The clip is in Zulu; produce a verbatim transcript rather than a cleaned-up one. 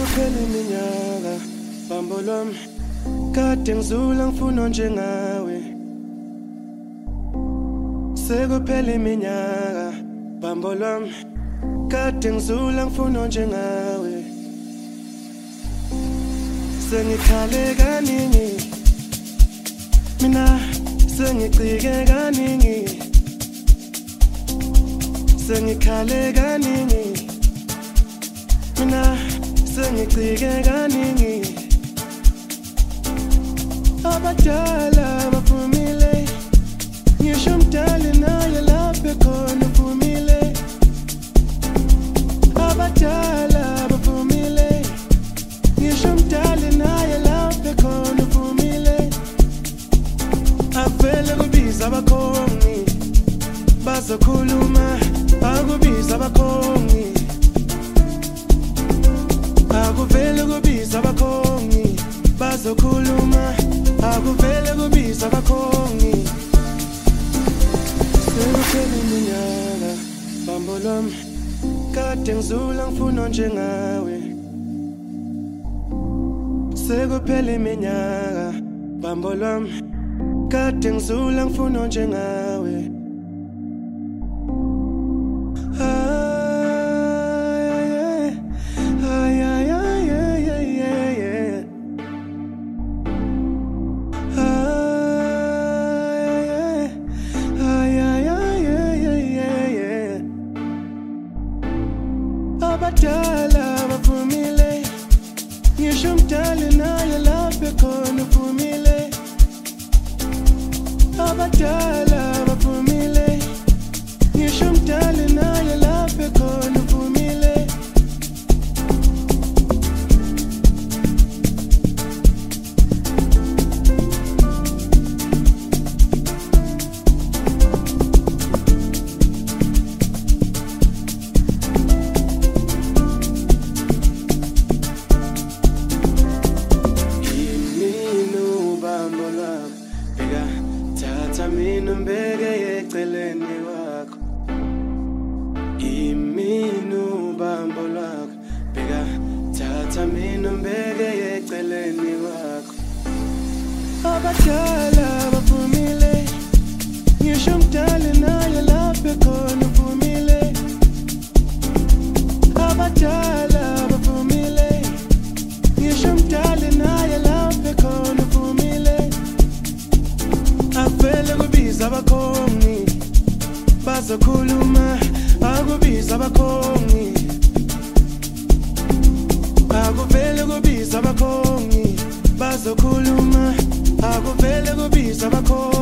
Sekuphela iminyaka bambo lwami kade ngizula ngifuna njengawe. Sekuphela iminyaka bambo lwami kade ngizula ngifuna njengawe. Sengikhale kaningi mina sengicike kaningi. Sengikhale kaningi mina sengicike kaningi. Abadala bavumile ngisho umdala naye lapha khona uvumile. Abadala bavumile ngisho umdala naye lapha khona uvumile. Avele kubiza abakhongi bazokhuluma, akubiza abakhongi. Akuvele kubiza abakhongi bazokhuluma, akuvele kubiza abakhongi. Sekuphela iminyaka bambo lwami kade ngizula ngifuna njengawe. Sekuphela iminyaka bambo lwami kade ngizula ngifuna njengawe. Abadala bavumile ngisho umdala naye lapha khona uvumile. Abadala bavumile ngisho umdala naye lapha khona uvumile. Mina mbeke eceleni wakho, iminu bambo lwakho. Bheka thatha mina mbeke eceleni wakho. Abadala bavumile ngisho umdala naye lapha khona uvumile. Abadala bavumile ngisho umdala naye lapha khona uvumile. Avele kubiza abakhongi bazokhuluma, akubiza abakhongi. Akuvele kubiza abakhongi bazokhuluma, akuvele kubiza abakhongi.